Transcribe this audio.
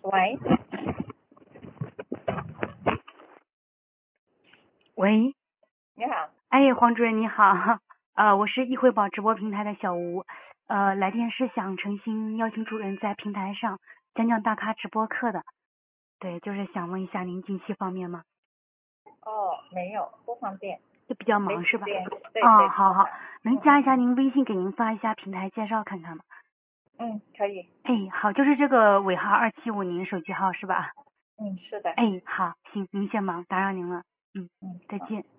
喂喂， 你好。 哎，黄主任你好，我是易汇宝直播平台的小吴，来电是想诚心邀请主任在平台上讲讲大咖直播课的，对，就是想问一下您近期方面吗？ 哦，没有，不方便。 就比较忙是吧？ 没时间。对哦， 对。 好好，能加一下您微信给您发一下平台介绍看看吗？ 可以。 哎，好，就是这个尾号275您手机号是吧？ 是的。 哎，好，行，您先忙，打扰您了， 好。 再见。